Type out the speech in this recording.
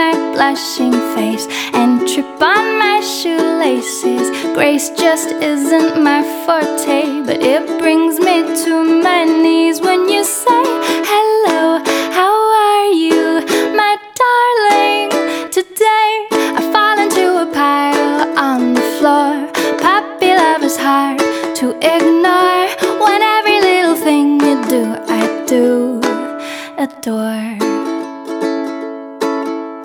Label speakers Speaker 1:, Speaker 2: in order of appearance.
Speaker 1: my blushing face and trip on my shoelaces. Grace just isn't my forte, but it brings me to my knees when you say, hello, how are you, my darling? Today I fall into a pile on the floor. Puppy love is hard to ignore when every little thing you do, I do adore.